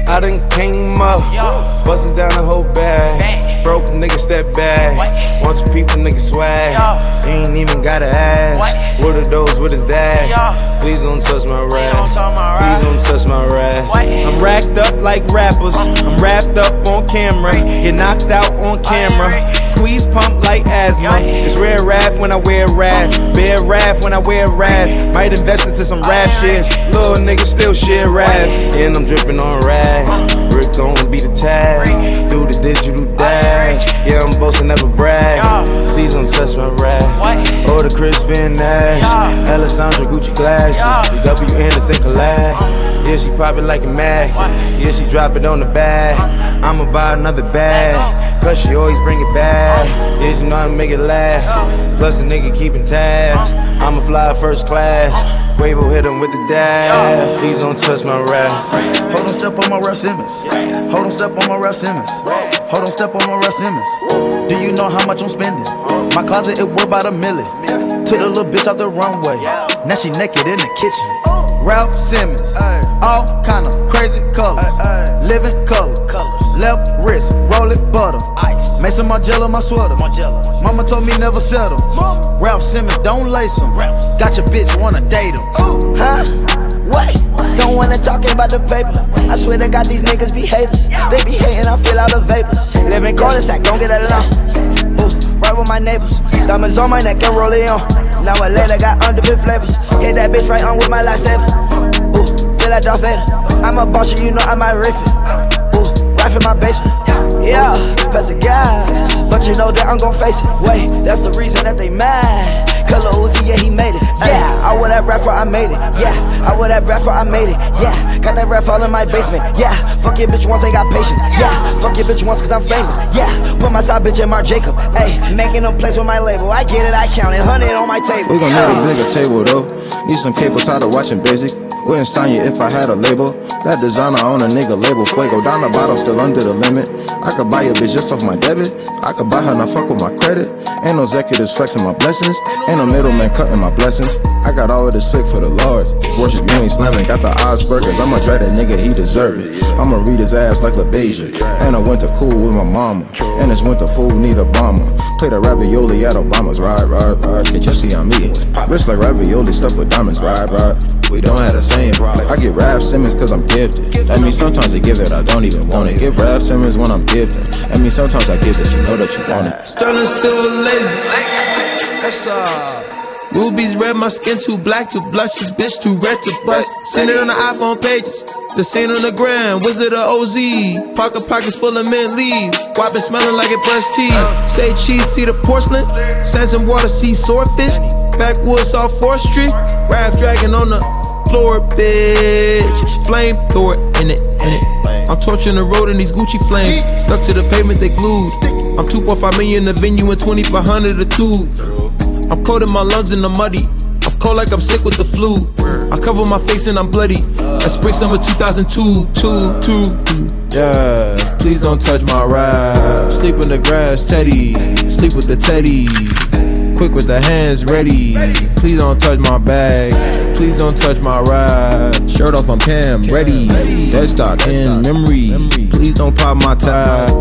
I done came up, bustin' down the whole bag. Broke nigga step back. Want your people nigga swag. Ain't even gotta ask. What are those with his dad? Please don't touch my rap. Please don't touch my rap. I'm racked up like rappers. I'm wrapped up on camera. Get knocked out on camera. Squeeze pump like asthma. It's rare wrath when I wear wrath. Bear wrath when I wear wrath. Might invest into some rap shit. Little nigga still shit rap. And I'm dripping on rags. Rick gon' be the tag. Do the digital dash. Yeah, I'm boasting, never brag. Please don't touch my rap. Or the Chris Van Nash. Alessandra Gucci glasses. The W Anderson collab. Yeah, she pop it like a mag. Yeah, she drop it on the bag. I'ma buy another bag. Cause she always bring it back. Yeah, you know how to make it laugh. Plus the nigga keeping tabs. I'ma fly first class. Quavo hit him with the dab. Please don't touch my rap. Hold on, step on my Ralph Simmons. Hold on, step on my Ralph Simmons. Hold on, step on my Ralph Simmons. Do you know how much I'm spending? My closet, it worth about $1 million. Took the little bitch out the runway. Now she naked in the kitchen. Ralph Simmons. All kind of crazy colors. Living color. Left wrist, roll it butter. Ice. Made some Margiela my sweater. Mama told me never settle. Ralph Simmons, don't lace him. Got your bitch, wanna date him. Huh? What? Don't wanna talk about the paper. I swear to God, these niggas be haters. They be hating, I feel all the vapors. Live in cul-de-sac, don't get along. Ooh, right with my neighbors. Diamonds on my neck and roll it on. Now I later got underbit flavors. Hit that bitch right on with my lightsaber. Ooh, feel like Darth Vader. I'm a boss, you know I might riff it. In my basement, yeah, pass the gas, but you know that I'm gon' face it. Wait, that's the reason that they mad. Color Uzi, yeah, he made it. Yeah, I wear that rapper, I made it. Yeah, I wear that rapper, I made it. Yeah, got that rap all in my basement. Yeah, fuck your bitch once, ain't got patience. Yeah, fuck your bitch once, cause I'm famous. Yeah, put my side bitch in Marc Jacob. Ayy, making them plays with my label. I get it, I count it, 100 on my table. We gon' need a bigger table though. Need some cables, tired of watching Basic. Wouldn't sign you if I had a label. That designer on a nigga label. Fuego down the bottle, still under the limit. I could buy a bitch just off my debit. I could buy her, not fuck with my credit. Ain't no executives flexing my blessings. Ain't no middleman cutting my blessings. I got all of this flick for the Lord. Worship, you ain't slamming. Got the odds burgers. I'ma dread that nigga, he deserve it. I'ma read his ass like LaBeija. And I went to cool with my mama. And this winter food need a bomber. Play the ravioli at Obama's. Ride. Can't you see I'm eating? Rich like ravioli stuffed with diamonds. Ride. We don't have the same problem. I get Ralph Simmons cause I'm gifted. That means sometimes I give it, I don't even want it. Get Ralph Simmons when I'm gifted. That means sometimes I give it, you know that you want it. Sterling silver lasers. Rubies red, my skin too black to blush. This bitch too red to bust. Send it on the iPhone pages. This ain't on the gram, Wizard of OZ. Pockets full of mint leaf. Why been smelling like it brushed teeth? Say cheese, see the porcelain. Sands and water, see swordfish. Backwoods off 4th Street. Rap dragon on the floor, bitch. Flamethrower in it. I'm torching the road in these Gucci flames. Stuck to the pavement, they glued. I'm 2.5 million in the venue and 2,500 a tube. I'm coating my lungs in the muddy. I'm cold like I'm sick with the flu. I cover my face and I'm bloody. That's spring summer 2002. Yeah, please don't touch my rap. Sleep in the grass, Teddy. Sleep with the Teddy. Quick with the hands ready. Please don't touch my bag. Please don't touch my ride. Shirt off, I'm Pam, ready. Dead stock in memory. Please don't pop my tag.